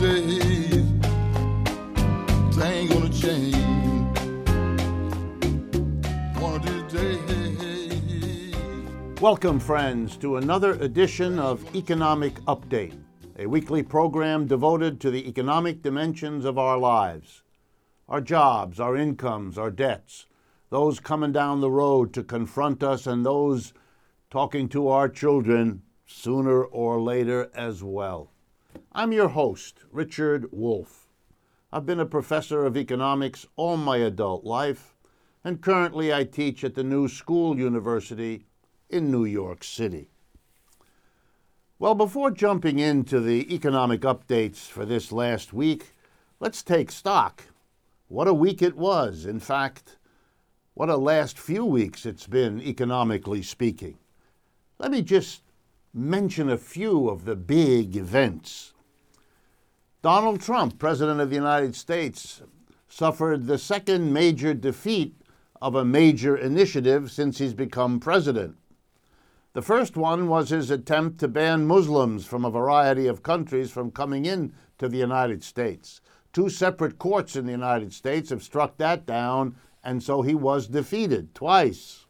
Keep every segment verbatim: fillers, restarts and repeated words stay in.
days, they ain't gonna change. One of these days. Welcome, friends, to another edition of Economic Update, a weekly program devoted to the economic dimensions of our lives, our jobs, our incomes, our debts, those coming down the road to confront us, and those talking to our children sooner or later as well. I'm your host, Richard Wolff. I've been a professor of economics all my adult life, and currently I teach at the New School University in New York City. Well, before jumping into the economic updates for this last week, let's take stock. What a week it was. In fact, what a last few weeks it's been, economically speaking. Let me just mention a few of the big events. Donald Trump, President of the United States, suffered the second major defeat of a major initiative since he's become president. The first one was his attempt to ban Muslims from a variety of countries from coming in to the United States. Two separate courts in the United States have struck that down, and so he was defeated twice.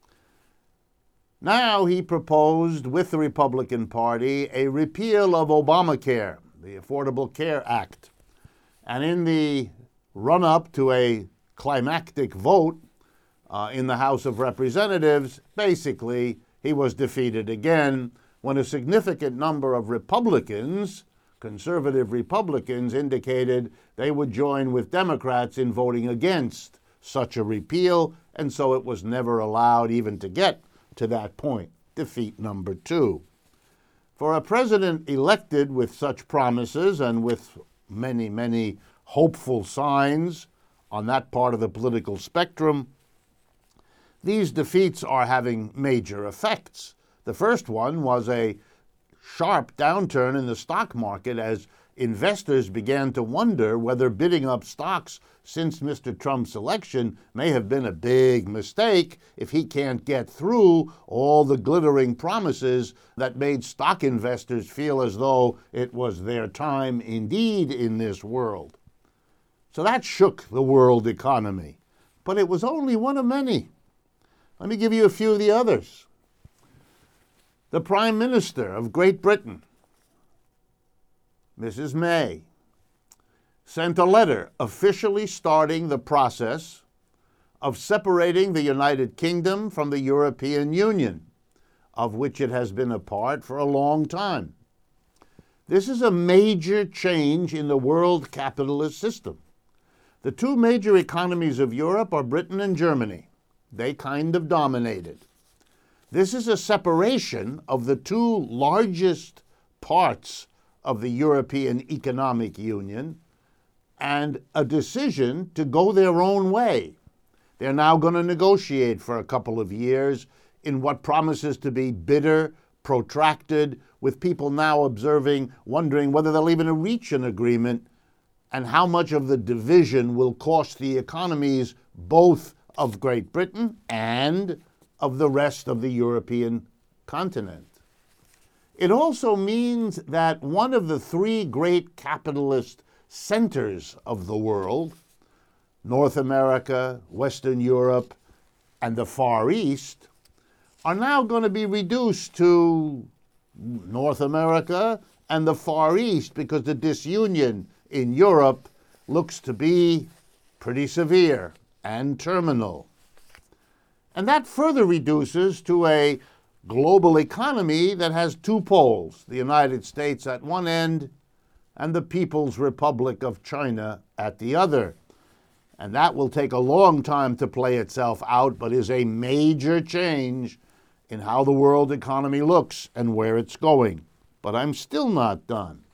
Now he proposed with the Republican Party a repeal of Obamacare, the Affordable Care Act. And in the run-up to a climactic vote uh, in the House of Representatives, basically he was defeated again when a significant number of Republicans, conservative Republicans, indicated they would join with Democrats in voting against such a repeal, and so it was never allowed even to get to that point. Defeat number two. For a president elected with such promises and with many, many hopeful signs on that part of the political spectrum, these defeats are having major effects. The first one was a sharp downturn in the stock market as investors began to wonder whether bidding up stocks since Mister Trump's election may have been a big mistake if he can't get through all the glittering promises that made stock investors feel as though it was their time indeed in this world. So that shook the world economy, but it was only one of many. Let me give you a few of the others. The Prime Minister of Great Britain, Missus May, sent a letter officially starting the process of separating the United Kingdom from the European Union, of which it has been a part for a long time. This is a major change in the world capitalist system. The two major economies of Europe are Britain and Germany. They kind of dominated. This is a separation of the two largest parts of the European Economic Union and a decision to go their own way. They're now going to negotiate for a couple of years in what promises to be bitter, protracted, with people now observing, wondering whether they'll even reach an agreement and how much of the division will cost the economies both of Great Britain and of the rest of the European continent. It also means that one of the three great capitalist centers of the world, North America, Western Europe, and the Far East, are now going to be reduced to North America and the Far East because the disunion in Europe looks to be pretty severe and terminal. And that further reduces to a global economy that has two poles, the United States at one end and the People's Republic of China at the other. And that will take a long time to play itself out, but is a major change in how the world economy looks and where it's going. But I'm still not done.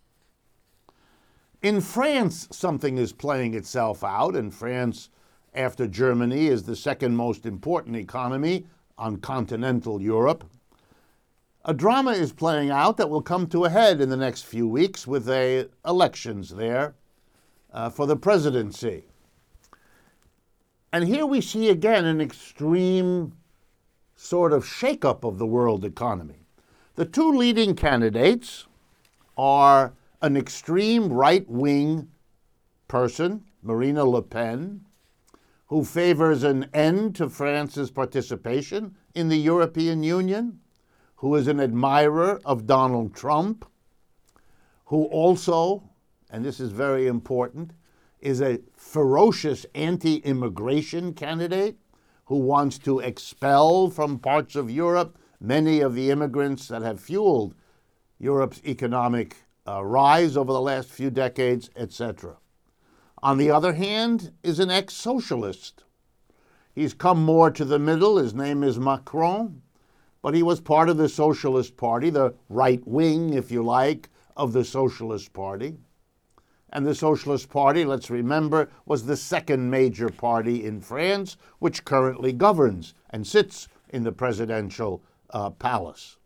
In France, something is playing itself out, and France, after Germany, is the second most important economy on continental Europe. A drama is playing out that will come to a head in the next few weeks with a elections there uh, for the presidency. And here we see again an extreme sort of shakeup of the world economy. The two leading candidates are an extreme right-wing person, Marine Le Pen, who favors an end to France's participation in the European Union, who is an admirer of Donald Trump, who also, and this is very important, is a ferocious anti-immigration candidate who wants to expel from parts of Europe many of the immigrants that have fueled Europe's economic uh, rise over the last few decades, et cetera. On the other hand, is an ex-socialist. He's come more to the middle. His name is Macron, but he was part of the Socialist Party, the right wing, if you like, of the Socialist Party. And the Socialist Party, let's remember, was the second major party in France, which currently governs and sits in the presidential uh, palace.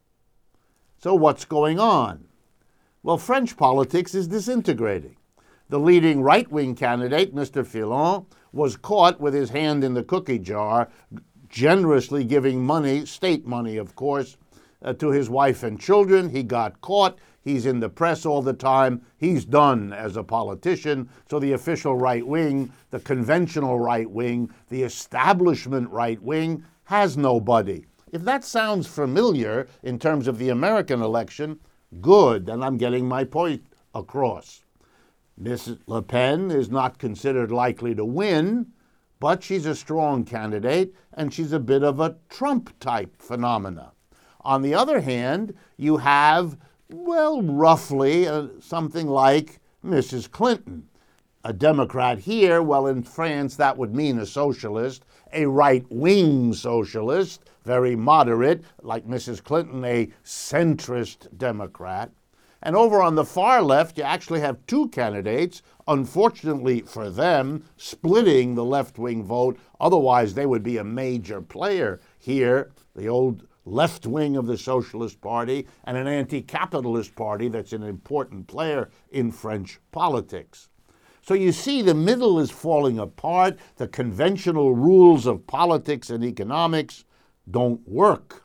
So what's going on? Well, French politics is disintegrating. The leading right-wing candidate, Mister Fillon, was caught with his hand in the cookie jar, generously giving money, state money, of course, uh, to his wife and children. He got caught. He's in the press all the time. He's done as a politician. So the official right wing, the conventional right wing, the establishment right wing has nobody. If that sounds familiar in terms of the American election, good, and I'm getting my point across. Missus Le Pen is not considered likely to win, but she's a strong candidate, and she's a bit of a Trump-type phenomena. On the other hand, you have, well, roughly uh, something like Missus Clinton, a Democrat here. Well, in France, that would mean a socialist, a right-wing socialist, very moderate, like Missus Clinton, a centrist Democrat. And over on the far left, you actually have two candidates, unfortunately for them, splitting the left-wing vote. Otherwise, they would be a major player here, the old left wing of the Socialist Party, and an anti-capitalist party that's an important player in French politics. So you see, the middle is falling apart. The conventional rules of politics and economics don't work.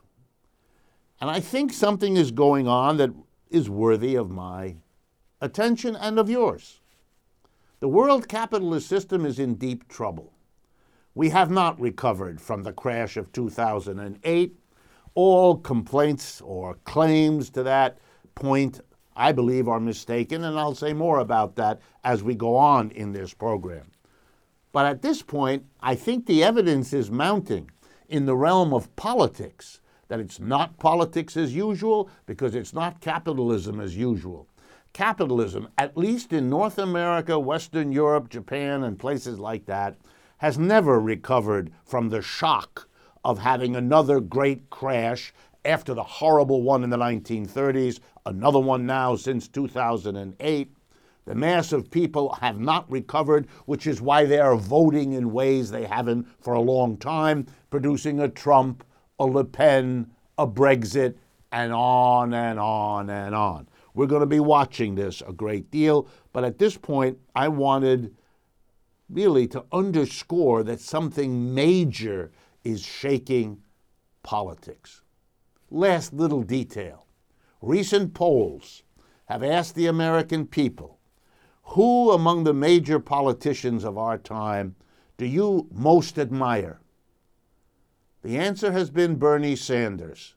And I think something is going on that is worthy of my attention and of yours. The world capitalist system is in deep trouble. We have not recovered from the crash of two thousand eight. All complaints or claims to that point, I believe, are mistaken, and I'll say more about that as we go on in this program. But at this point, I think the evidence is mounting in the realm of politics, that it's not politics as usual because it's not capitalism as usual. Capitalism, at least in North America, Western Europe, Japan, and places like that, has never recovered from the shock of having another great crash after the horrible one in the nineteen thirties, another one now since two thousand eight. The mass of people have not recovered, which is why they are voting in ways they haven't for a long time, producing a Trump, a Le Pen, a Brexit, and on and on and on. We're going to be watching this a great deal, but at this point, I wanted really to underscore that something major is shaking politics. Last little detail. Recent polls have asked the American people, who among the major politicians of our time do you most admire? The answer has been Bernie Sanders.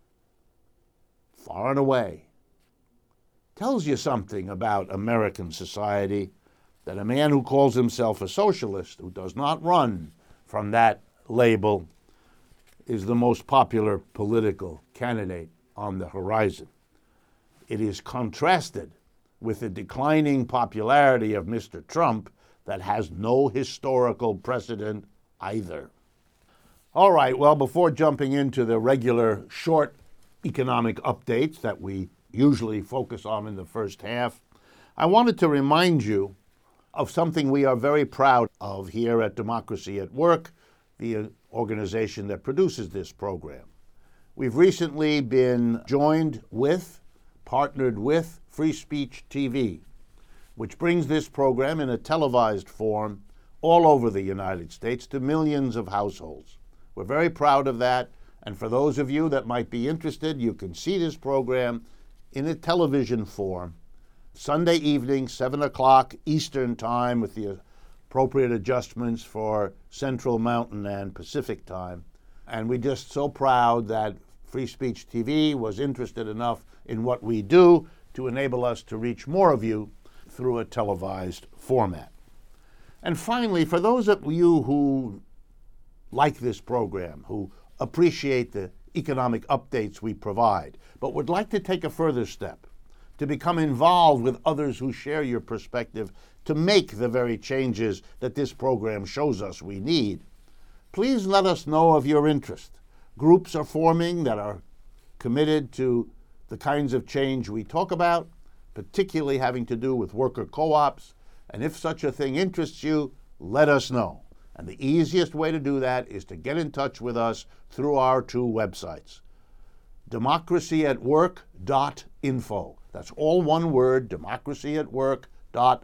Far and away. Tells you something about American society, that a man who calls himself a socialist, who does not run from that label, is the most popular political candidate on the horizon. It is contrasted with the declining popularity of Mister Trump that has no historical precedent either. All right, well, before jumping into the regular short economic updates that we usually focus on in the first half, I wanted to remind you of something we are very proud of here at Democracy at Work, the organization that produces this program. We've recently been joined with, partnered with Free Speech T V, which brings this program in a televised form all over the United States to millions of households. We're very proud of that, and for those of you that might be interested, you can see this program in a television form Sunday evening, seven o'clock Eastern Time, with the appropriate adjustments for Central Mountain and Pacific Time. And we're just so proud that Free Speech T V was interested enough in what we do to enable us to reach more of you through a televised format. And finally, for those of you who like this program, who appreciate the economic updates we provide, but would like to take a further step, to become involved with others who share your perspective to make the very changes that this program shows us we need, please let us know of your interest. Groups are forming that are committed to the kinds of change we talk about, particularly having to do with worker co-ops, and if such a thing interests you, let us know. And the easiest way to do that is to get in touch with us through our two websites, democracy at work dot info. That's all one word, democracy at work dot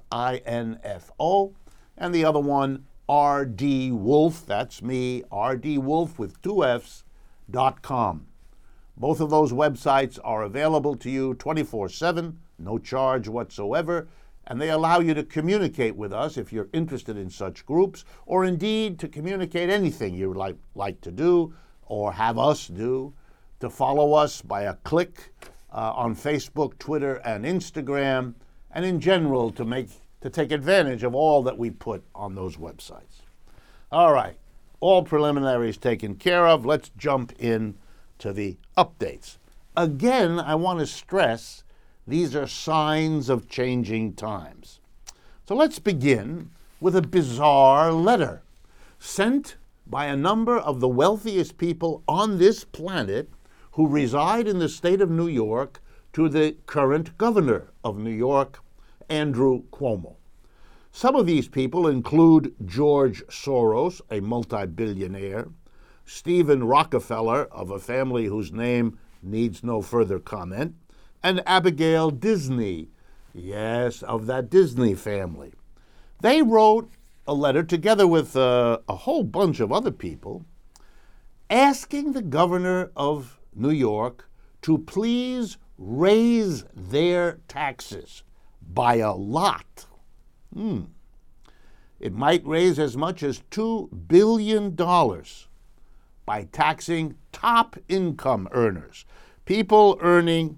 info. And the other one, R D Wolf, that's me, R D Wolf with two F's, dot com. Both of those websites are available to you twenty-four seven, no charge whatsoever, and they allow you to communicate with us if you're interested in such groups, or indeed to communicate anything you would like, like to do or have us do, to follow us by a click uh, on Facebook, Twitter, and Instagram, and in general to make to take advantage of all that we put on those websites. All right, all preliminaries taken care of. Let's jump in to the updates. Again, I want to stress these are signs of changing times. So let's begin with a bizarre letter sent by a number of the wealthiest people on this planet who reside in the state of New York to the current governor of New York, Andrew Cuomo. Some of these people include George Soros, a multi-billionaire, Stephen Rockefeller, of a family whose name needs no further comment, and Abigail Disney, yes, of that Disney family. They wrote a letter together with uh, a whole bunch of other people asking the governor of New York to please raise their taxes by a lot. Hmm. It might raise as much as two billion dollars by taxing top income earners, people earning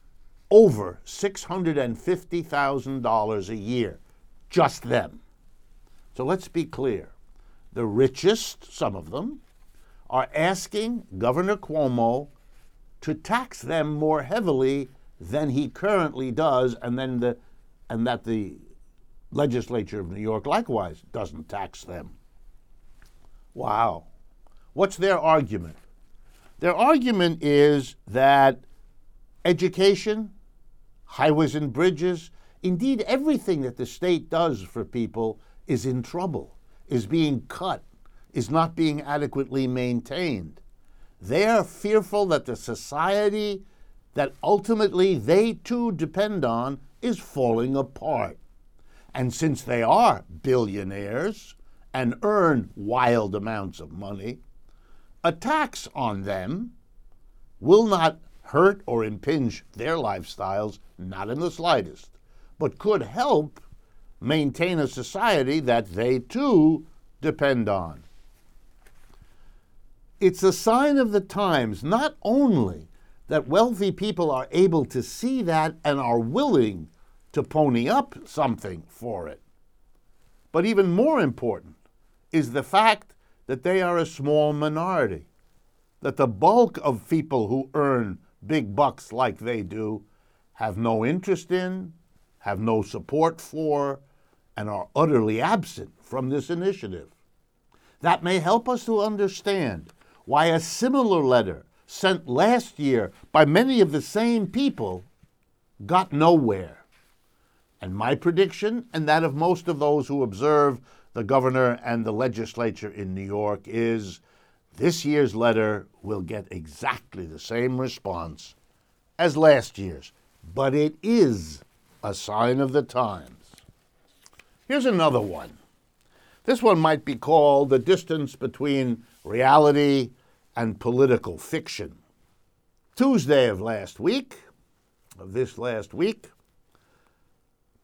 over six hundred fifty thousand dollars a year, just them. So let's be clear. The richest, some of them, are asking Governor Cuomo to tax them more heavily than he currently does, and then the and that the legislature of New York likewise doesn't tax them. Wow. What's their argument? Their argument is that education, highways and bridges, indeed everything that the state does for people is in trouble, is being cut, is not being adequately maintained. They are fearful that the society that ultimately they too depend on is falling apart. And since they are billionaires and earn wild amounts of money, a tax on them will not hurt or impinge their lifestyles, not in the slightest, but could help maintain a society that they too depend on. It's a sign of the times, not only that wealthy people are able to see that and are willing to pony up something for it, but even more important is the fact that they are a small minority, that the bulk of people who earn big bucks like they do have no interest in, have no support for, and are utterly absent from this initiative. That may help us to understand why a similar letter sent last year by many of the same people got nowhere. And my prediction, and that of most of those who observe the governor and the legislature in New York, is this year's letter will get exactly the same response as last year's. But it is a sign of the times. Here's another one. This one might be called the distance between reality and political fiction. Tuesday of last week, of this last week,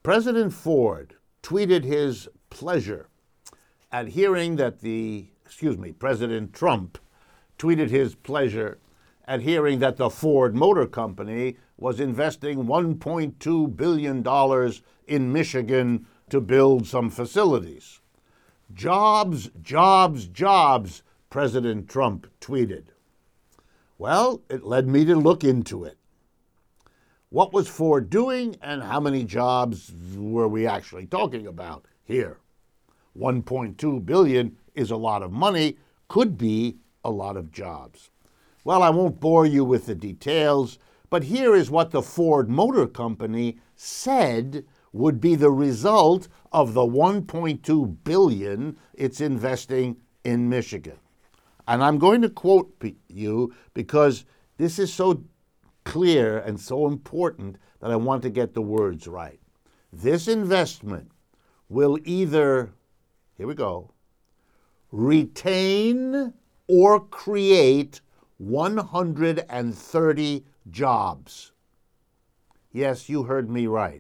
President Ford tweeted his pleasure at hearing that the, excuse me, President Trump tweeted his pleasure at hearing that the Ford Motor Company was investing one point two billion dollars in Michigan to build some facilities. Jobs, jobs, jobs, President Trump tweeted. Well, it led me to look into it. What was Ford doing, and how many jobs were we actually talking about here? one point two billion dollars is a lot of money, could be a lot of jobs. Well, I won't bore you with the details, but here is what the Ford Motor Company said would be the result of the one point two billion dollars it's investing in Michigan. And I'm going to quote you because this is so clear and so important that I want to get the words right. This investment will either, here we go, retain or create one hundred thirty jobs. Yes, you heard me right.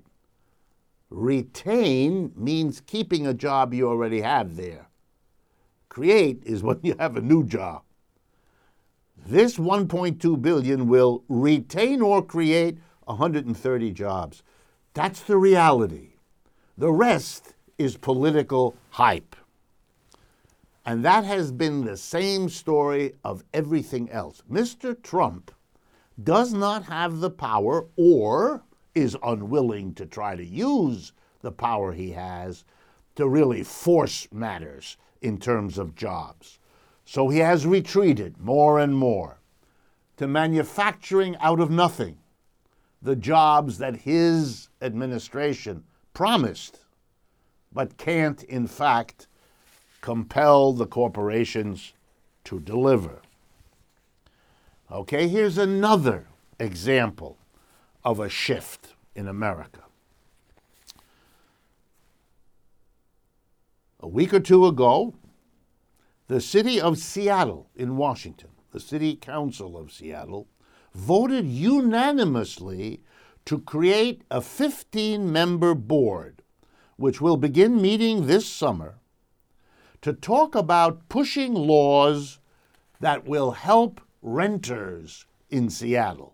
Retain means keeping a job you already have there. Create is when you have a new job. This one point two billion dollars will retain or create one hundred thirty jobs. That's the reality. The rest is political hype. And that has been the same story of everything else. Mister Trump does not have the power, or is unwilling to try to use the power he has to really force matters in terms of jobs. So he has retreated more and more to manufacturing out of nothing the jobs that his administration promised, but can't, in fact, compel the corporations to deliver. Okay, here's another example of a shift in America. A week or two ago, the city of Seattle in Washington, the City Council of Seattle, voted unanimously to create a fifteen-member board, which will begin meeting this summer, to talk about pushing laws that will help renters in Seattle.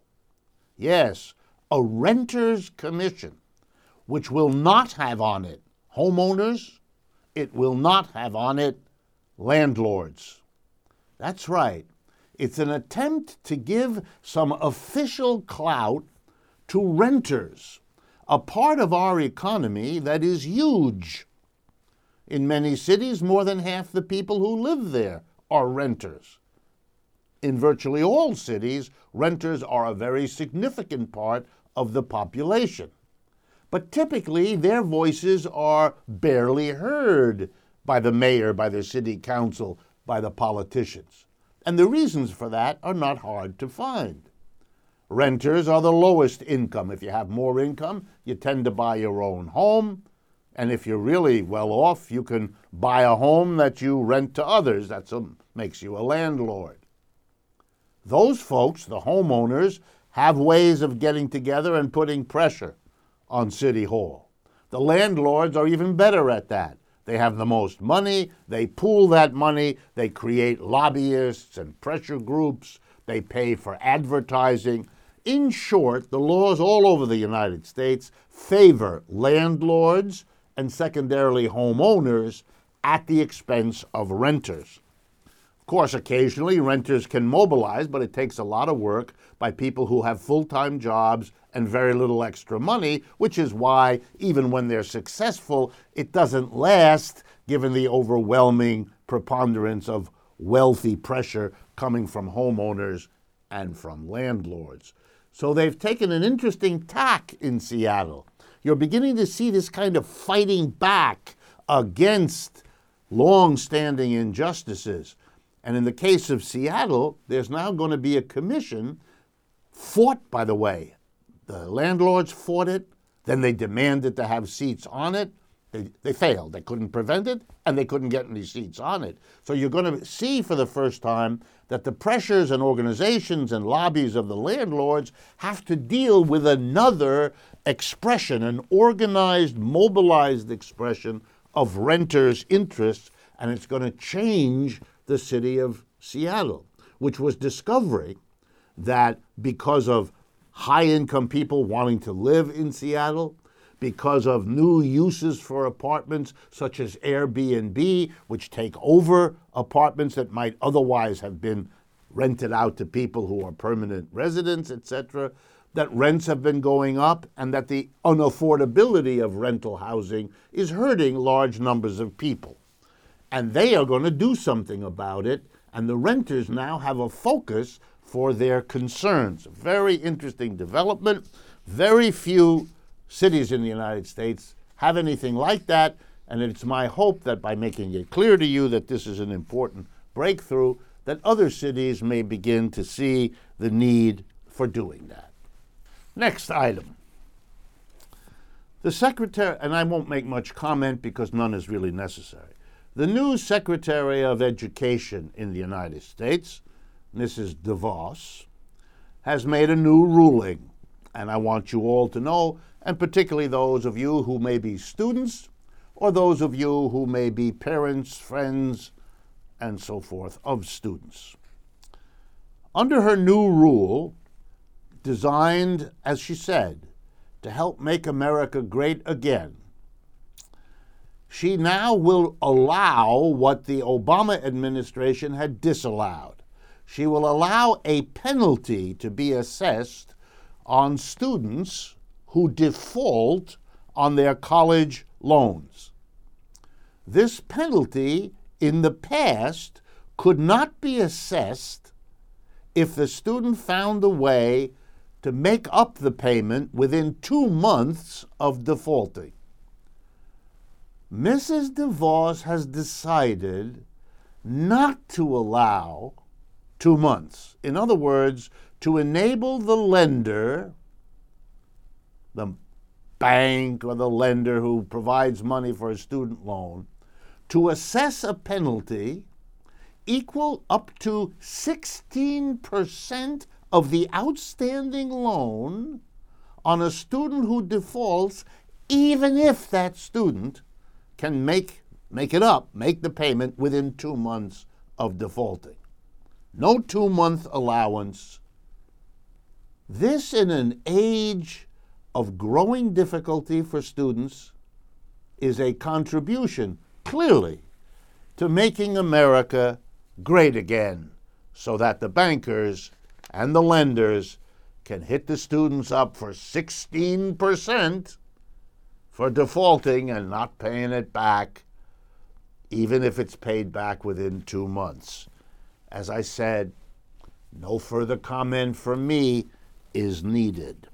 Yes, a renters commission, which will not have on it homeowners, it will not have on it landlords. That's right. It's an attempt to give some official clout to renters, a part of our economy that is huge. In many cities, more than half the people who live there are renters. In virtually all cities, renters are a very significant part of the population. But typically, their voices are barely heard by the mayor, by the city council, by the politicians. And the reasons for that are not hard to find. Renters are the lowest income. If you have more income, you tend to buy your own home. And if you're really well off, you can buy a home that you rent to others. That makes you a landlord. Those folks, the homeowners, have ways of getting together and putting pressure on City Hall. The landlords are even better at that. They have the most money, they pool that money, they create lobbyists and pressure groups, they pay for advertising. In short, the laws all over the United States favor landlords and secondarily homeowners at the expense of renters. Of course, occasionally renters can mobilize, but it takes a lot of work by people who have full-time jobs and very little extra money, which is why, even when they're successful, it doesn't last, given the overwhelming preponderance of wealthy pressure coming from homeowners and from landlords. So they've taken an interesting tack in Seattle. You're beginning to see this kind of fighting back against long-standing injustices. And in the case of Seattle, there's now going to be a commission fought, by the way. The landlords fought it, then they demanded to have seats on it, They, they failed. They couldn't prevent it, and they couldn't get any seats on it. So you're going to see for the first time that the pressures and organizations and lobbies of the landlords have to deal with another expression, an organized, mobilized expression of renters' interests, and it's going to change the city of Seattle, which was discovering that because of high-income people wanting to live in Seattle, because of new uses for apartments such as Airbnb, which take over apartments that might otherwise have been rented out to people who are permanent residents, et cetera, that rents have been going up and that the unaffordability of rental housing is hurting large numbers of people. And they are going to do something about it, and the renters now have a focus for their concerns. Very interesting development. Very few cities in the United States have anything like that, and it's my hope that by making it clear to you that this is an important breakthrough, that other cities may begin to see the need for doing that. Next item. The Secretary, and I won't make much comment because none is really necessary. The new Secretary of Education in the United States, Missus DeVos, has made a new ruling, and I want you all to know, and particularly those of you who may be students or those of you who may be parents, friends, and so forth of students. Under her new rule, designed, as she said, to help make America great again, she now will allow what the Obama administration had disallowed. She will allow a penalty to be assessed on students who default on their college loans. This penalty in the past could not be assessed if the student found a way to make up the payment within two months of defaulting. Missus DeVos has decided not to allow two months. In other words, to enable the lender, the bank or the lender who provides money for a student loan, to assess a penalty equal up to sixteen percent of the outstanding loan on a student who defaults, even if that student can make, make it up, make the payment within two months of defaulting. No two-month allowance. This in an age of growing difficulty for students is a contribution, clearly, to making America great again, so that the bankers and the lenders can hit the students up for sixteen percent for defaulting and not paying it back, even if it's paid back within two months. As I said, no further comment from me is needed.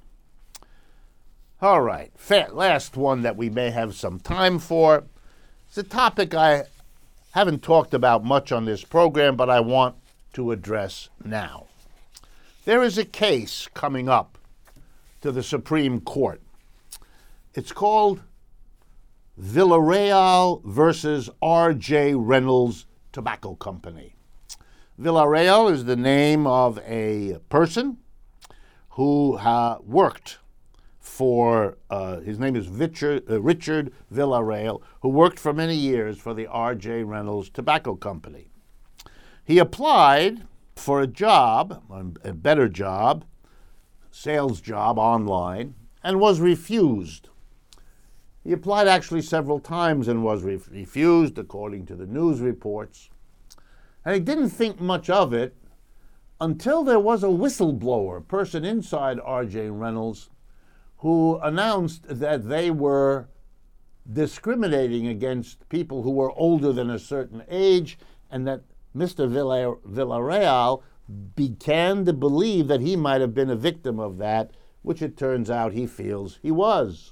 All right, last one that we may have some time for. It's a topic I haven't talked about much on this program, but I want to address now. There is a case coming up to the Supreme Court. It's called Villarreal versus R J Reynolds Tobacco Company. Villarreal is the name of a person who uh, worked for, uh, his name is Richard, uh, Richard Villarreal, who worked for many years for the R J Reynolds Tobacco Company. He applied for a job, a better job, sales job online, and was refused. He applied actually several times and was re- refused, according to the news reports. And he didn't think much of it until there was a whistleblower, a person inside R J Reynolds, who announced that they were discriminating against people who were older than a certain age, and that Mister Villarreal began to believe that he might have been a victim of that, which it turns out he feels he was.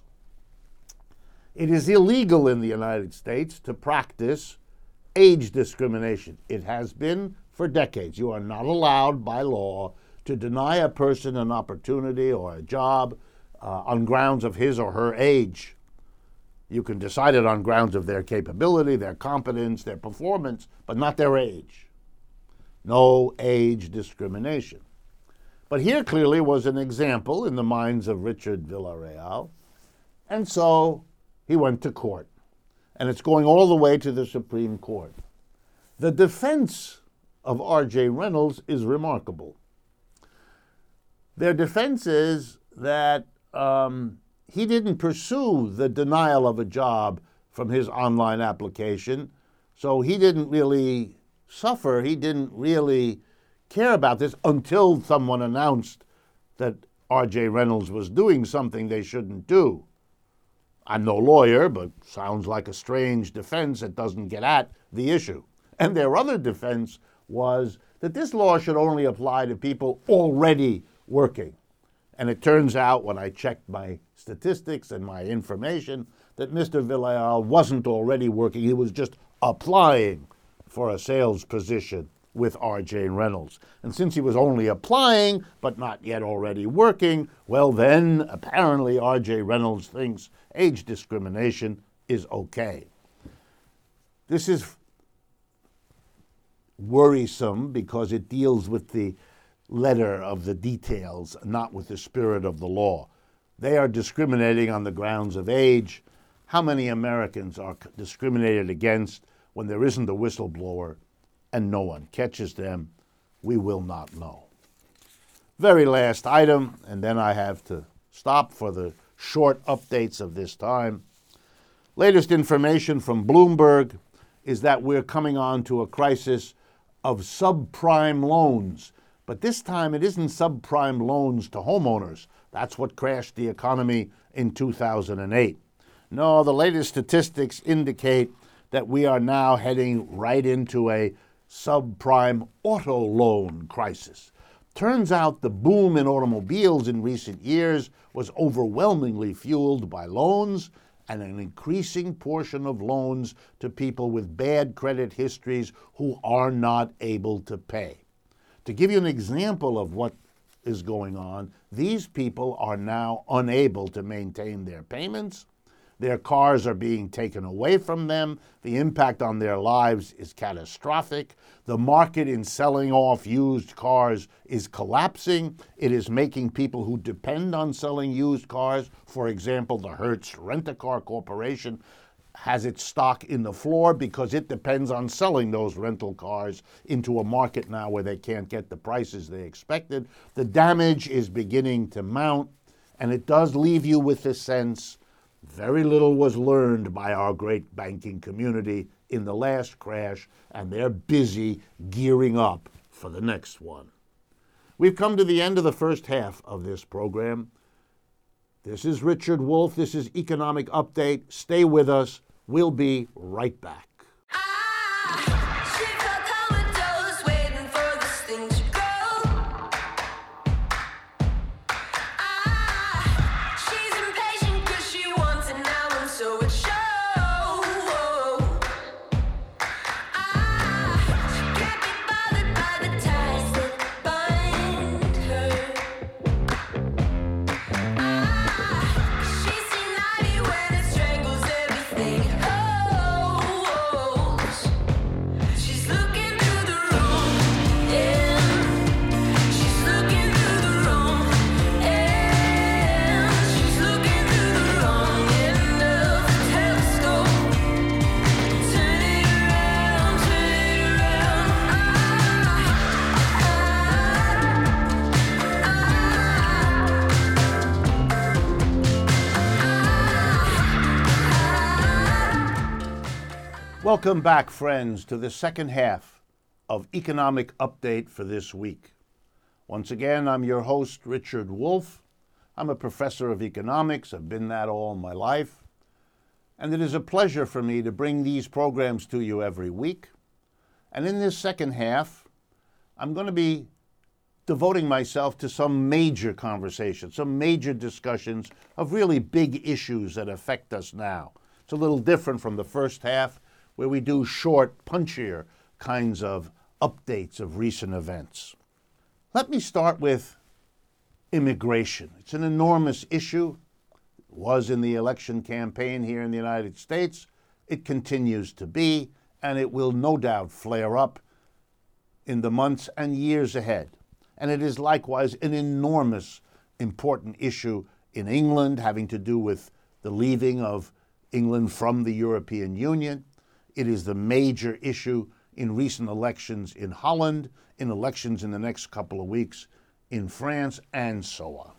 It is illegal in the United States to practice age discrimination. It has been for decades. You are not allowed by law to deny a person an opportunity or a job uh, on grounds of his or her age. You can decide it on grounds of their capability, their competence, their performance, but not their age. No age discrimination. But here clearly was an example in the minds of Richard Villarreal, and so he went to court. And it's going all the way to the Supreme Court. The defense of R J Reynolds is remarkable. Their defense is that um, he didn't pursue the denial of a job from his online application, so he didn't really suffer, he didn't really care about this until someone announced that R J Reynolds was doing something they shouldn't do. I'm no lawyer, but sounds like a strange defense that doesn't get at the issue. And their other defense was that this law should only apply to people already working. And it turns out, when I checked my statistics and my information, that Mister Villarreal wasn't already working. He was just applying for a sales position with R J Reynolds. And since he was only applying, but not yet already working, well then, apparently R J Reynolds thinks age discrimination is okay. This is worrisome because it deals with the letter of the details, not with the spirit of the law. They are discriminating on the grounds of age. How many Americans are discriminated against when there isn't a whistleblower and no one catches them? We will not know. Very last item, and then I have to stop for the short updates of this time. Latest information from Bloomberg is that we're coming on to a crisis of subprime loans. But this time it isn't subprime loans to homeowners. That's what crashed the economy in two thousand eight. No, the latest statistics indicate that we are now heading right into a subprime auto loan crisis. Turns out the boom in automobiles in recent years was overwhelmingly fueled by loans, and an increasing portion of loans to people with bad credit histories who are not able to pay. To give you an example of what is going on, these people are now unable to maintain their payments. Their cars are being taken away from them. The impact on their lives is catastrophic. The market in selling off used cars is collapsing. It is making people who depend on selling used cars, for example, the Hertz Rent-A-Car Corporation, has its stock in the floor because it depends on selling those rental cars into a market now where they can't get the prices they expected. The damage is beginning to mount, and it does leave you with the sense very little was learned by our great banking community in the last crash, and they're busy gearing up for the next one. We've come to the end of the first half of this program. This is Richard Wolff. This is Economic Update. Stay with us. We'll be right back. Welcome back, friends, to the second half of Economic Update for this week. Once again, I'm your host, Richard Wolff. I'm a professor of economics. I've been that all my life. And it is a pleasure for me to bring these programs to you every week. And in this second half, I'm going to be devoting myself to some major conversations, some major discussions of really big issues that affect us now. It's a little different from the first half, where we do short, punchier kinds of updates of recent events. Let me start with immigration. It's an enormous issue. was in the election campaign here in the United States. It continues to be, and it will no doubt flare up in the months and years ahead. And it is likewise an enormous, important issue in England, having to do with the leaving of England from the European Union. It is the major issue in recent elections in Holland, in elections in the next couple of weeks in France, and so on.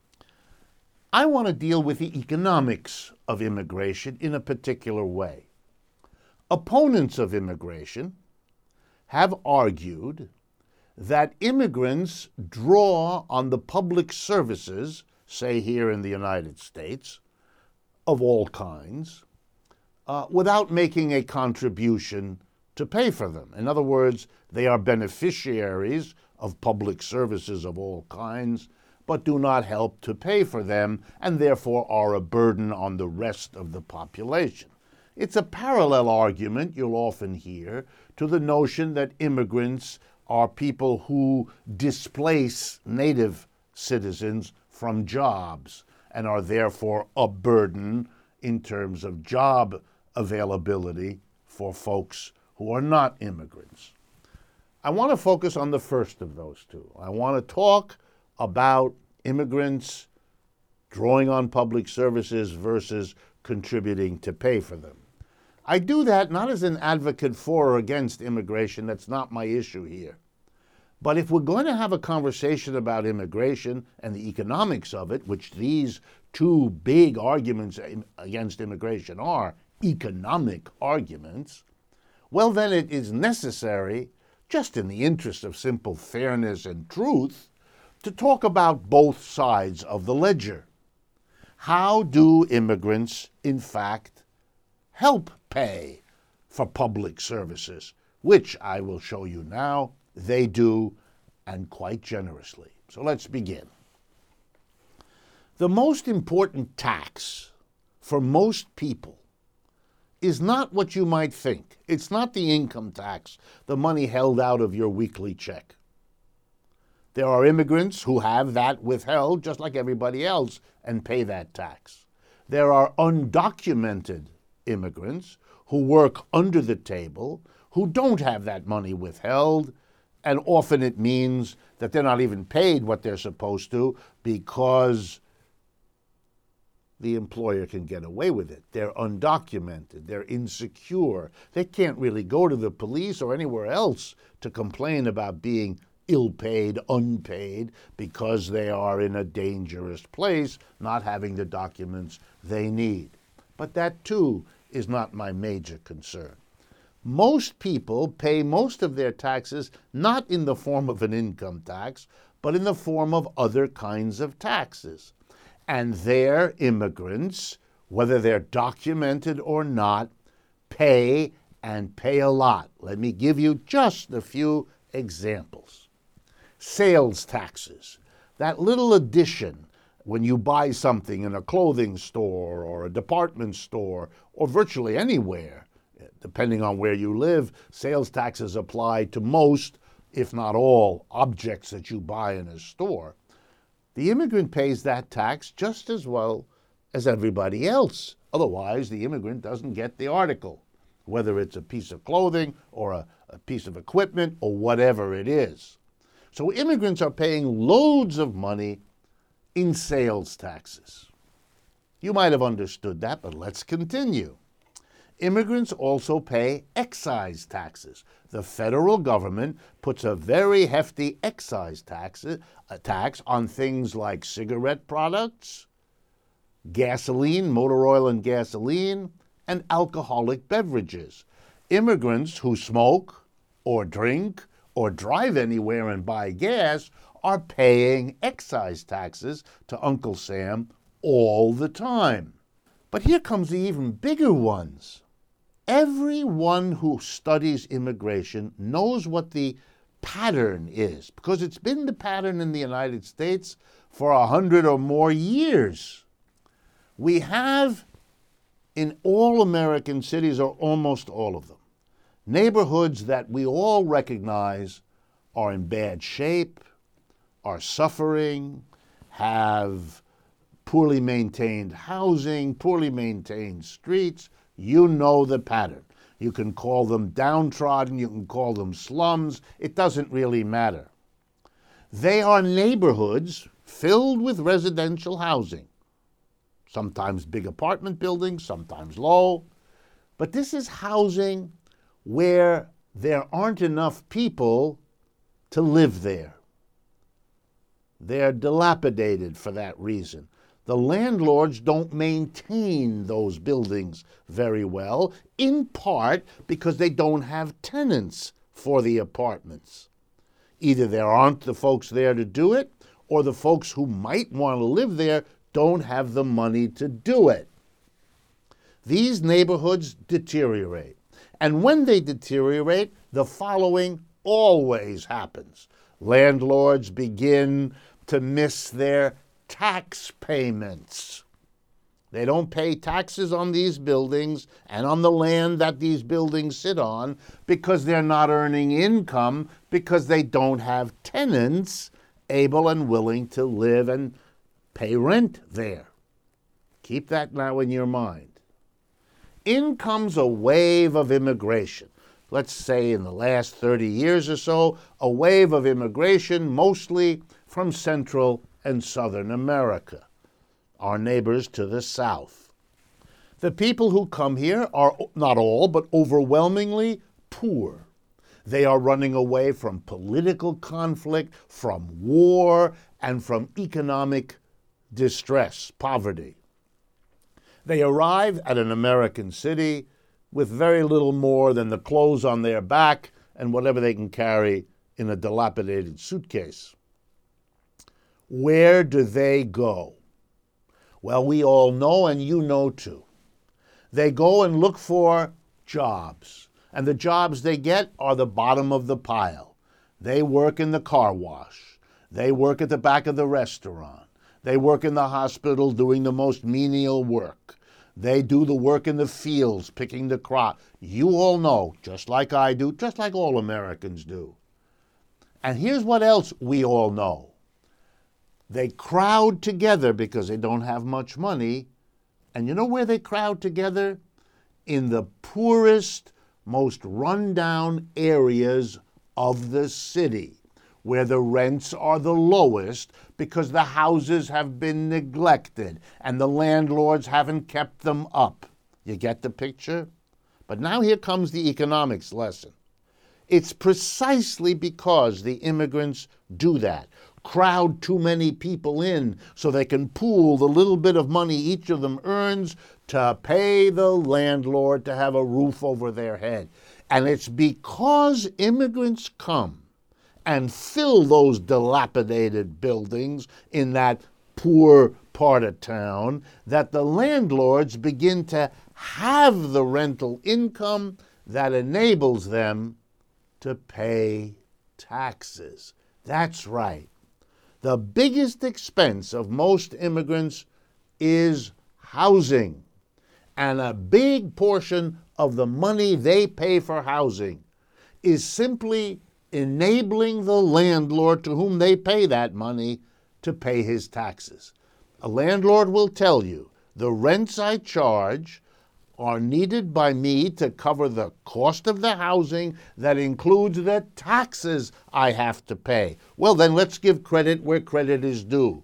I want to deal with the economics of immigration in a particular way. Opponents of immigration have argued that immigrants draw on the public services, say here in the United States, of all kinds, uh, without making a contribution to pay for them. In other words, they are beneficiaries of public services of all kinds, but do not help to pay for them, and therefore are a burden on the rest of the population. It's a parallel argument you'll often hear to the notion that immigrants are people who displace native citizens from jobs and are therefore a burden in terms of job availability for folks who are not immigrants. I want to focus on the first of those two. I want to talk about immigrants drawing on public services versus contributing to pay for them. I do that not as an advocate for or against immigration. That's not my issue here. But if we're going to have a conversation about immigration and the economics of it, which these two big arguments against immigration are, economic arguments, well, then it is necessary, just in the interest of simple fairness and truth, to talk about both sides of the ledger. How do immigrants, in fact, help pay for public services, which I will show you now they do, and quite generously. So let's begin. The most important tax for most people is not what you might think. It's not the income tax, the money held out of your weekly check. There are immigrants who have that withheld just like everybody else and pay that tax. There are undocumented immigrants who work under the table, who don't have that money withheld, and often it means that they're not even paid what they're supposed to because the employer can get away with it. They're undocumented, they're insecure. They can't really go to the police or anywhere else to complain about being ill-paid, unpaid, because they are in a dangerous place, not having the documents they need. But that, too, is not my major concern. Most people pay most of their taxes not in the form of an income tax, but in the form of other kinds of taxes. And their immigrants, whether they're documented or not, pay and pay a lot. Let me give you just a few examples. Sales taxes, that little addition when you buy something in a clothing store or a department store or virtually anywhere, depending on where you live, sales taxes apply to most, if not all, objects that you buy in a store. The immigrant pays that tax just as well as everybody else. Otherwise, the immigrant doesn't get the article, whether it's a piece of clothing or a, a piece of equipment or whatever it is. So immigrants are paying loads of money in sales taxes. You might have understood that, but let's continue. Immigrants also pay excise taxes. The federal government puts a very hefty excise tax, a tax on things like cigarette products, gasoline, motor oil and gasoline, and alcoholic beverages. Immigrants who smoke or drink or drive anywhere and buy gas are paying excise taxes to Uncle Sam all the time. But here comes the even bigger ones. Everyone who studies immigration knows what the pattern is, because it's been the pattern in the United States for a hundred or more years. We have in all American cities, or almost all of them, neighborhoods that we all recognize are in bad shape, are suffering, have poorly maintained housing, poorly maintained streets. You know the pattern. You can call them downtrodden, you can call them slums. It doesn't really matter. They are neighborhoods filled with residential housing, sometimes big apartment buildings, sometimes low. But this is housing where there aren't enough people to live there. They're dilapidated for that reason. The landlords don't maintain those buildings very well, in part because they don't have tenants for the apartments. Either there aren't the folks there to do it, or the folks who might want to live there don't have the money to do it. These neighborhoods deteriorate. And when they deteriorate, the following always happens. Landlords begin to miss their tax payments. They don't pay taxes on these buildings and on the land that these buildings sit on because they're not earning income, because they don't have tenants able and willing to live and pay rent there. Keep that now in your mind. In comes a wave of immigration. Let's say in the last thirty years or so, a wave of immigration mostly from Central and Southern America, our neighbors to the south. The people who come here are not all, but overwhelmingly poor. They are running away from political conflict, from war, and from economic distress, poverty. They arrive at an American city with very little more than the clothes on their back and whatever they can carry in a dilapidated suitcase. Where do they go? Well, we all know, and you know too. They go and look for jobs, and the jobs they get are the bottom of the pile. They work in the car wash. They work at the back of the restaurant. They work in the hospital doing the most menial work. They do the work in the fields, picking the crop. You all know, just like I do, just like all Americans do. And here's what else we all know. They crowd together because they don't have much money. And you know where they crowd together? In the poorest, most rundown areas of the city, where the rents are the lowest because the houses have been neglected and the landlords haven't kept them up. You get the picture? But now here comes the economics lesson. It's precisely because the immigrants do that, crowd too many people in so they can pool the little bit of money each of them earns to pay the landlord to have a roof over their head. And it's because immigrants come and fill those dilapidated buildings in that poor part of town that the landlords begin to have the rental income that enables them to pay taxes. That's right. The biggest expense of most immigrants is housing. And a big portion of the money they pay for housing is simply enabling the landlord to whom they pay that money to pay his taxes. A landlord will tell you, the rents I charge are needed by me to cover the cost of the housing that includes the taxes I have to pay. Well, then let's give credit where credit is due.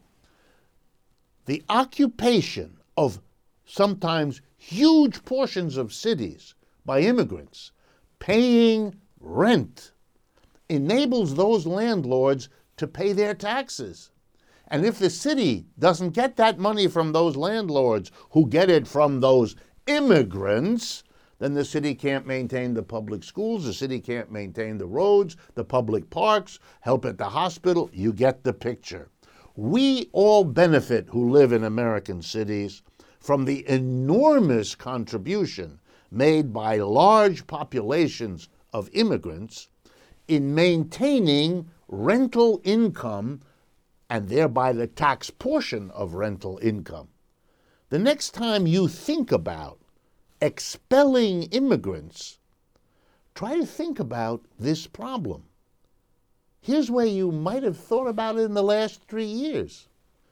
The occupation of sometimes huge portions of cities by immigrants paying rent enables those landlords to pay their taxes. And if the city doesn't get that money from those landlords who get it from those immigrants, then the city can't maintain the public schools, the city can't maintain the roads, the public parks, help at the hospital. You get the picture. We all benefit who live in American cities from the enormous contribution made by large populations of immigrants in maintaining rental income and thereby the tax portion of rental income. The next time you think about expelling immigrants, try to think about this problem. Here's where you might have thought about it in the last three years.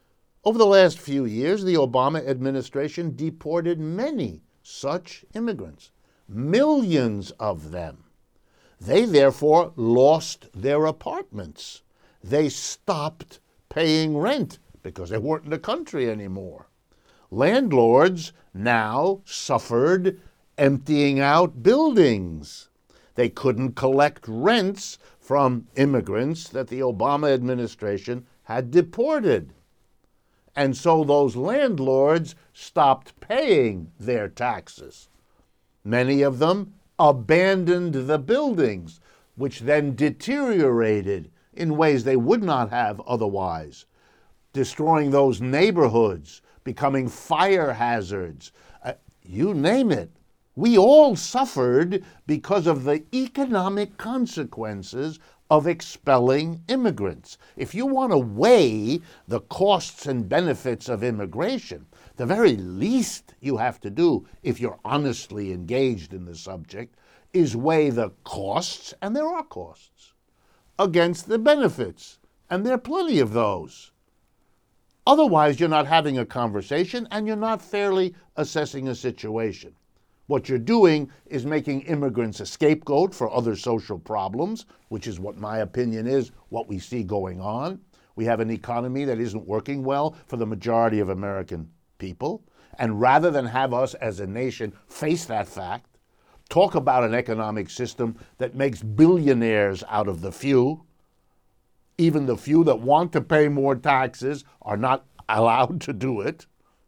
Over the last few years, the Obama administration deported many such immigrants, millions of them. They therefore lost their apartments. They stopped paying rent because they weren't in the country anymore. Landlords now suffered emptying out buildings. They couldn't collect rents from immigrants that the Obama administration had deported. And so those landlords stopped paying their taxes. Many of them abandoned the buildings, which then deteriorated in ways they would not have otherwise, destroying those neighborhoods, becoming fire hazards, uh, you name it. We all suffered because of the economic consequences of expelling immigrants. If you want to weigh the costs and benefits of immigration, the very least you have to do, if you're honestly engaged in the subject, is weigh the costs, and there are costs, against the benefits, and there are plenty of those. Otherwise, you're not having a conversation, and you're not fairly assessing a situation. What you're doing is making immigrants a scapegoat for other social problems, which is what my opinion is, what we see going on. We have an economy that isn't working well for the majority of American people. And rather than have us as a nation face that fact, talk about an economic system that makes billionaires out of the few, even the few that want to pay more taxes are not allowed to do it,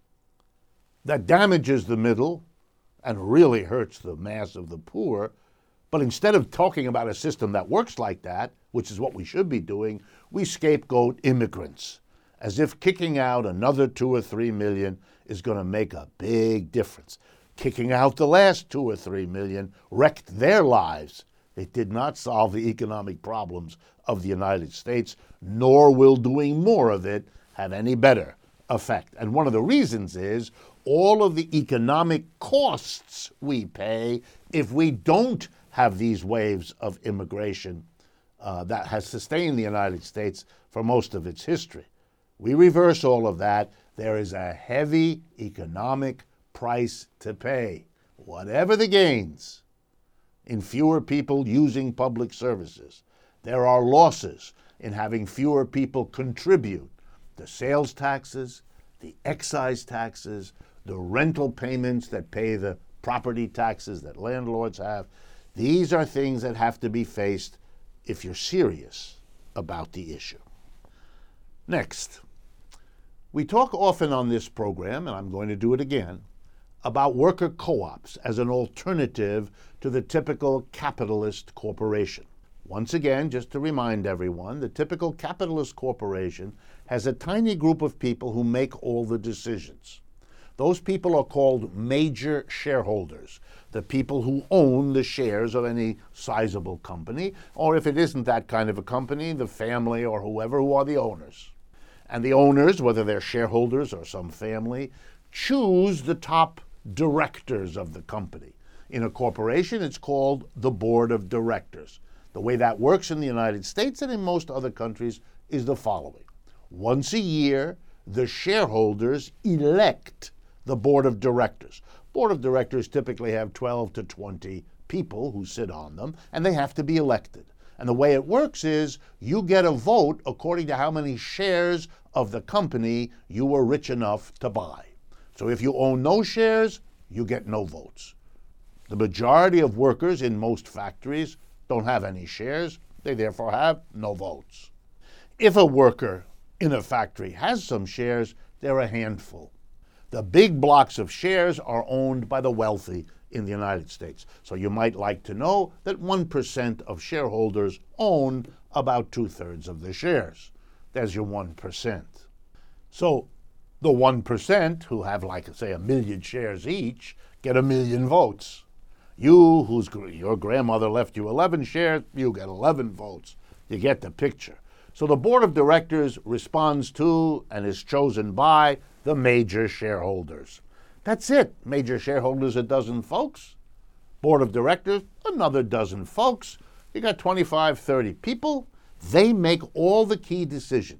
that damages the middle, and really hurts the mass of the poor. But instead of talking about a system that works like that, which is what we should be doing, we scapegoat immigrants, as if kicking out another two or three million is going to make a big difference. Kicking out the last two or three million wrecked their lives. It did not solve the economic problems of the United States, nor will doing more of it have any better effect. And one of the reasons is all of the economic costs we pay if we don't have these waves of immigration uh, that has sustained the United States for most of its history. We reverse all of that. There is a heavy economic price to pay, whatever the gains, in fewer people using public services. There are losses in having fewer people contribute the sales taxes, the excise taxes, the rental payments that pay the property taxes that landlords have. These are things that have to be faced if you're serious about the issue. Next, we talk often on this program, and I'm going to do it again, about worker co-ops as an alternative to the typical capitalist corporation. Once again, just to remind everyone, the typical capitalist corporation has a tiny group of people who make all the decisions. Those people are called major shareholders, the people who own the shares of any sizable company, or if it isn't that kind of a company, the family or whoever who are the owners. And the owners, whether they're shareholders or some family, choose the top directors of the company. In a corporation, it's called the board of directors. The way that works in the United States and in most other countries is the following. Once a year, the shareholders elect the board of directors. Board of directors typically have twelve to twenty people who sit on them, and they have to be elected. And the way it works is you get a vote according to how many shares of the company you were rich enough to buy. So if you own no shares, you get no votes. The majority of workers in most factories don't have any shares. They therefore have no votes. If a worker in a factory has some shares, they're a handful. The big blocks of shares are owned by the wealthy in the United States. So you might like to know that one percent of shareholders own about two-thirds of the shares. There's your one percent. So the one percent who have, like, say, a million shares each, get a million votes. You, whose your grandmother left you eleven shares, you get eleven votes. You get the picture. So the board of directors responds to and is chosen by the major shareholders. That's it. Major shareholders, a dozen folks. Board of directors, another dozen folks. You got twenty-five, thirty people. They make all the key decisions.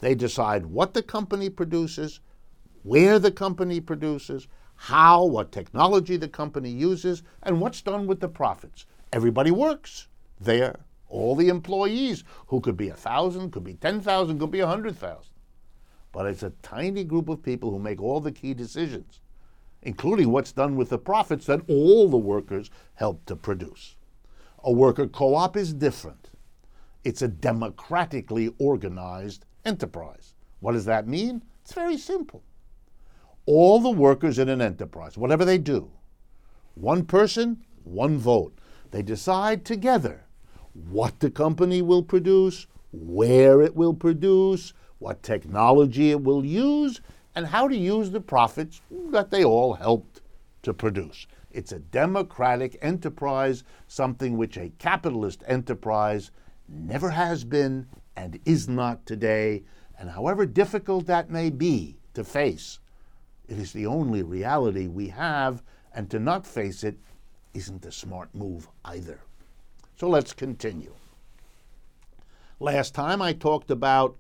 They decide what the company produces, where the company produces, how, what technology the company uses, and what's done with the profits. Everybody works there. All the employees, who could be a thousand, could be ten thousand, could be a hundred thousand. But it's a tiny group of people who make all the key decisions, including what's done with the profits that all the workers help to produce. A worker co-op is different. It's a democratically organized enterprise. What does that mean? It's very simple. All the workers in an enterprise, whatever they do, one person, one vote. They decide together what the company will produce, where it will produce, what technology it will use, and how to use the profits that they all helped to produce. It's a democratic enterprise, something which a capitalist enterprise never has been and is not today. And however difficult that may be to face, it is the only reality we have, and to not face it isn't a smart move either. So let's continue. Last time I talked about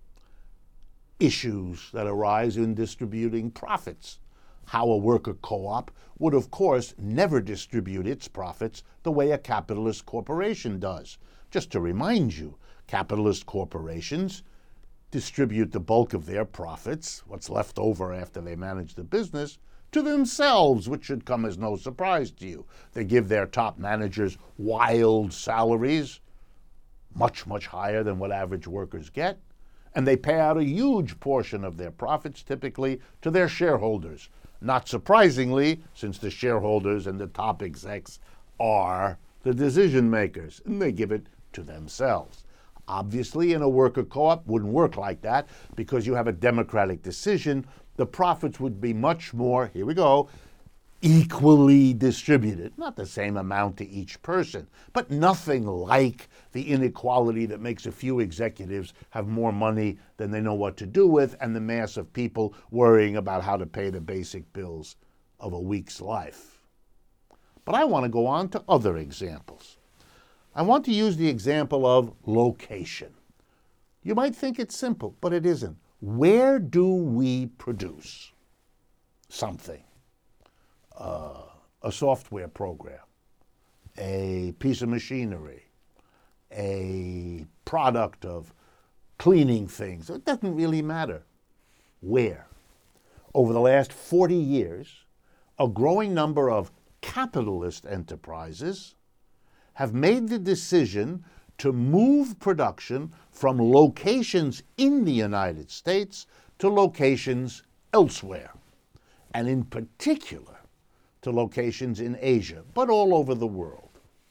issues that arise in distributing profits. How a worker co-op would, of course, never distribute its profits the way a capitalist corporation does. Just to remind you, capitalist corporations distribute the bulk of their profits, what's left over after they manage the business, to themselves, which should come as no surprise to you. They give their top managers wild salaries, much, much higher than what average workers get, and they pay out a huge portion of their profits, typically, to their shareholders. Not surprisingly, since the shareholders and the top execs are the decision makers, and they give it to themselves. Obviously, in a worker co-op, wouldn't work like that, because you have a democratic decision. The profits would be much more, here we go, equally distributed. Not the same amount to each person, but nothing like the inequality that makes a few executives have more money than they know what to do with, and the mass of people worrying about how to pay the basic bills of a week's life. But I want to go on to other examples. I want to use the example of location. You might think it's simple, but it isn't. Where do we produce something? Uh, a software program, a piece of machinery, a product of cleaning things. It doesn't really matter where. Over the last forty years, a growing number of capitalist enterprises have made the decision to move production from locations in the United States to locations elsewhere, and in particular to locations in Asia, but all over the world.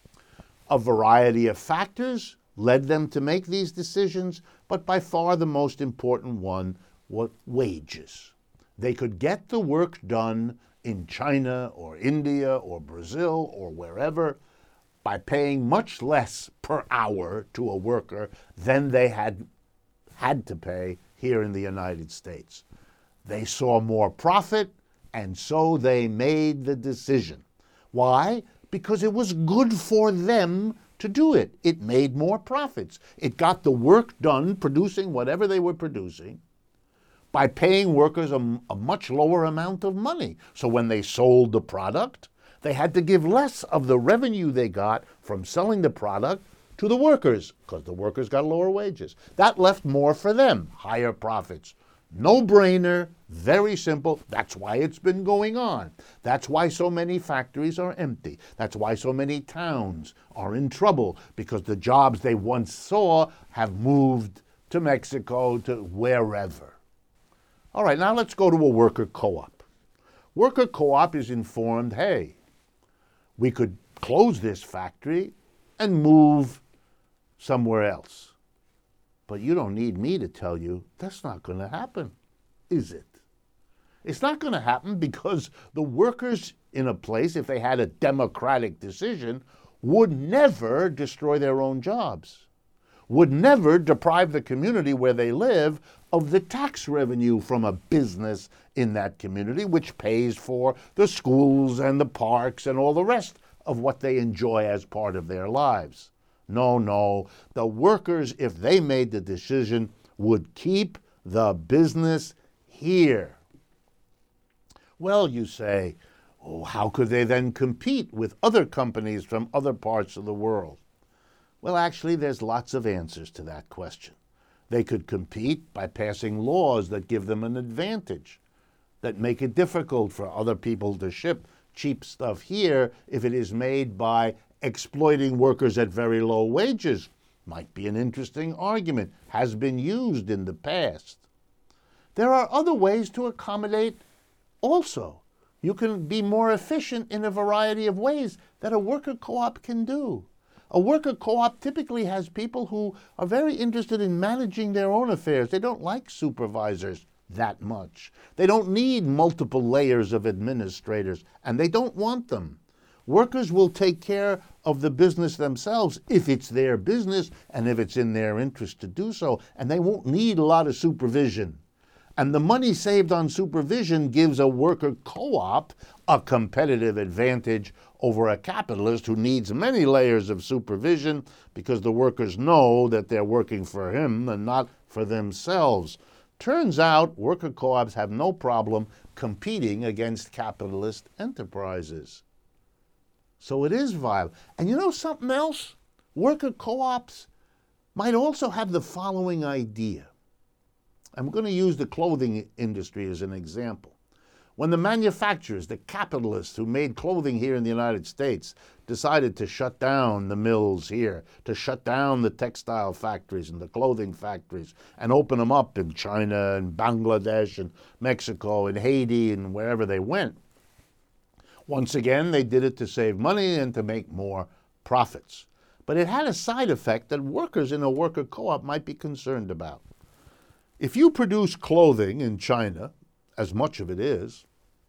A variety of factors led them to make these decisions, but by far the most important one was wages. They could get the work done in China or India or Brazil or wherever by paying much less per hour to a worker than they had had to pay here in the United States. They saw more profit, and so they made the decision. Why? Because it was good for them to do it. It made more profits. It got the work done, producing whatever they were producing, by paying workers a, a much lower amount of money. So when they sold the product, they had to give less of the revenue they got from selling the product to the workers, because the workers got lower wages. That left more for them, higher profits. No-brainer, very simple. That's why it's been going on. That's why so many factories are empty. That's why so many towns are in trouble, because the jobs they once saw have moved to Mexico, to wherever. All right, now let's go to a worker co-op. Worker co-op is informed, hey, we could close this factory and move somewhere else. But you don't need me to tell you that's not going to happen, is it? It's not going to happen because the workers in a place, if they had a democratic decision, would never destroy their own jobs, would never deprive the community where they live of the tax revenue from a business in that community, which pays for the schools and the parks and all the rest of what they enjoy as part of their lives. No, no, the workers, if they made the decision, would keep the business here. Well, you say, oh, how could they then compete with other companies from other parts of the world? Well, actually, there's lots of answers to that question. They could compete by passing laws that give them an advantage, that make it difficult for other people to ship cheap stuff here if it is made by exploiting workers at very low wages. Might be an interesting argument, has been used in the past. There are other ways to accommodate also. You can be more efficient in a variety of ways that a worker co-op can do. A worker co-op typically has people who are very interested in managing their own affairs. They don't like supervisors that much. They don't need multiple layers of administrators, and they don't want them. Workers will take care of the business themselves if it's their business and if it's in their interest to do so, and they won't need a lot of supervision. And the money saved on supervision gives a worker co-op a competitive advantage over a capitalist who needs many layers of supervision because the workers know that they're working for him and not for themselves. Turns out worker co-ops have no problem competing against capitalist enterprises. So it is viable. And you know something else? Worker co-ops might also have the following idea. I'm going to use the clothing industry as an example. When the manufacturers, the capitalists who made clothing here in the United States, decided to shut down the mills here, to shut down the textile factories and the clothing factories, and open them up in China and Bangladesh and Mexico and Haiti and wherever they went, once again, they did it to save money and to make more profits. But it had a side effect that workers in a worker co-op might be concerned about. If you produce clothing in China, as much of it is,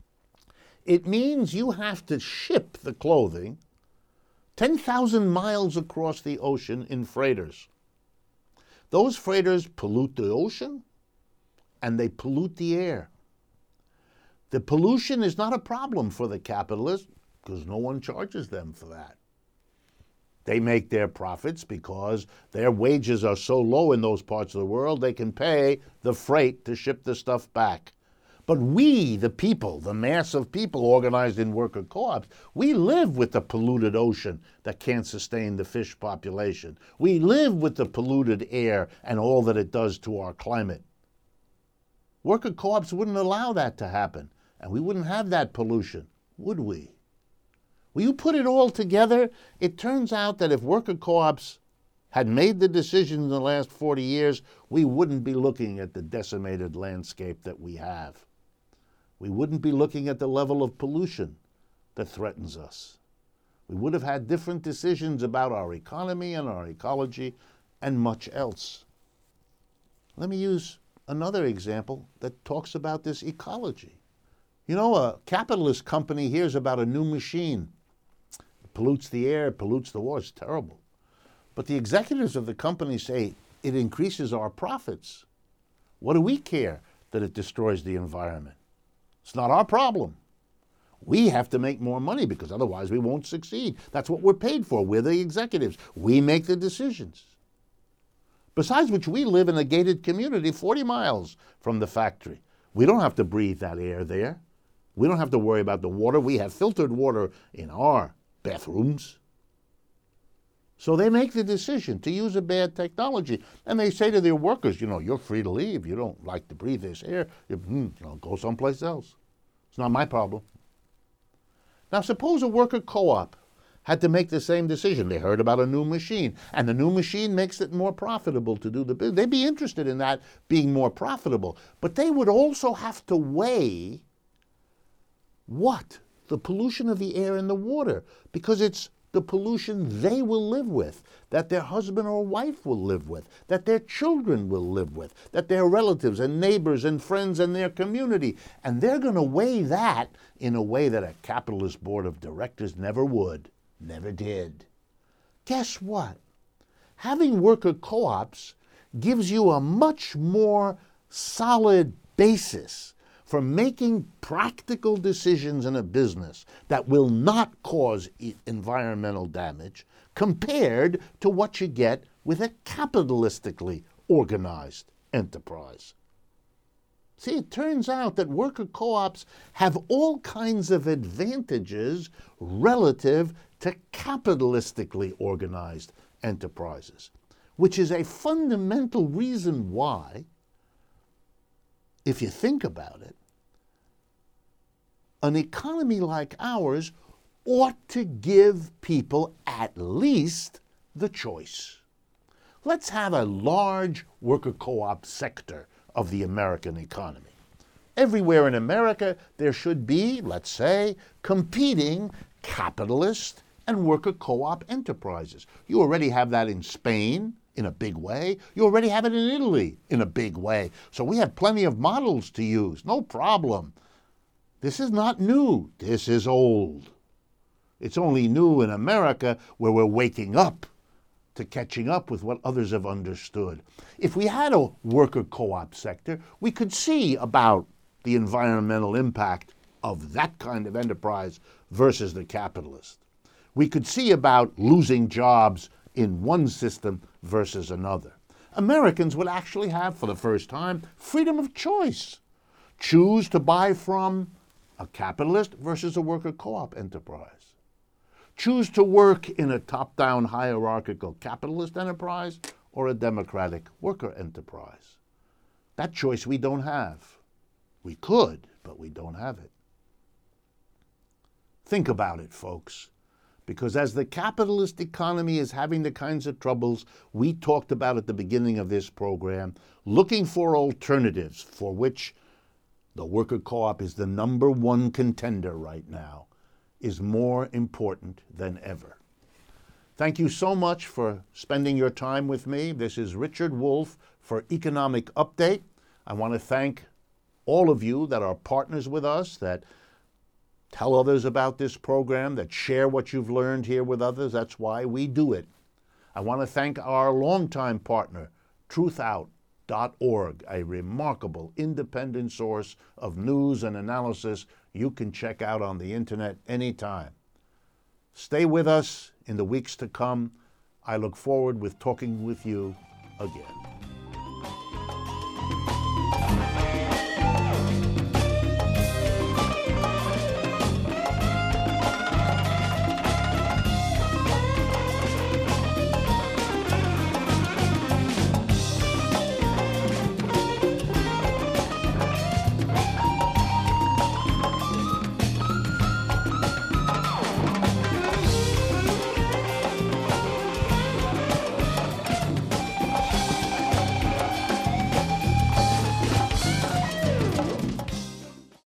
it means you have to ship the clothing ten thousand miles across the ocean in freighters. Those freighters pollute the ocean and they pollute the air. The pollution is not a problem for the capitalists because no one charges them for that. They make their profits because their wages are so low in those parts of the world they can pay the freight to ship the stuff back. But we, the people, the mass of people organized in worker co-ops, we live with the polluted ocean that can't sustain the fish population. We live with the polluted air and all that it does to our climate. Worker co-ops wouldn't allow that to happen, and we wouldn't have that pollution, would we? When you put it all together, it turns out that if worker co-ops had made the decision in the last forty years, we wouldn't be looking at the decimated landscape that we have. We wouldn't be looking at the level of pollution that threatens us. We would have had different decisions about our economy and our ecology and much else. Let me use another example that talks about this ecology. You know, a capitalist company hears about a new machine. It pollutes the air, it pollutes the water, it's terrible. But the executives of the company say it increases our profits. What do we care that it destroys the environment? It's not our problem. We have to make more money because otherwise we won't succeed. That's what we're paid for. We're the executives. We make the decisions. Besides which, we live in a gated community forty miles from the factory. We don't have to breathe that air there. We don't have to worry about the water. We have filtered water in our bathrooms. So they make the decision to use a bad technology. And they say to their workers, you know, you're free to leave. You don't like to breathe this air. You, you know, go someplace else. It's not my problem. Now, suppose a worker co-op had to make the same decision. They heard about a new machine, and the new machine makes it more profitable to do the business. They'd be interested in that being more profitable. But they would also have to weigh what? The pollution of the air and the water, because it's the pollution they will live with, that their husband or wife will live with, that their children will live with, that their relatives and neighbors and friends and their community. And they're going to weigh that in a way that a capitalist board of directors never would, never did. Guess what? Having worker co-ops gives you a much more solid basis for making practical decisions in a business that will not cause environmental damage compared to what you get with a capitalistically organized enterprise. See, it turns out that worker co-ops have all kinds of advantages relative to capitalistically organized enterprises, which is a fundamental reason why, if you think about it, an economy like ours ought to give people at least the choice. Let's have a large worker co-op sector of the American economy. Everywhere in America, there should be, let's say, competing capitalist and worker co-op enterprises. You already have that in Spain in a big way. You already have it in Italy in a big way. So we have plenty of models to use, no problem. This is not new. This is old. It's only new in America where we're waking up to catching up with what others have understood. If we had a worker co-op sector, we could see about the environmental impact of that kind of enterprise versus the capitalist. We could see about losing jobs in one system versus another. Americans would actually have, for the first time, freedom of choice. Choose to buy from a capitalist versus a worker co-op enterprise. Choose to work in a top-down hierarchical capitalist enterprise or a democratic worker enterprise. That choice we don't have. We could, but we don't have it. Think about it, folks, because as the capitalist economy is having the kinds of troubles we talked about at the beginning of this program, looking for alternatives for which the worker co-op is the number one contender right now, is more important than ever. Thank you so much for spending your time with me. This is Richard Wolff for Economic Update. I want to thank all of you that are partners with us, that tell others about this program, that share what you've learned here with others. That's why we do it. I want to thank our longtime partner, truth out dot org, a remarkable independent source of news and analysis you can check out on the internet anytime. Stay with us in the weeks to come. I look forward with talking with you again.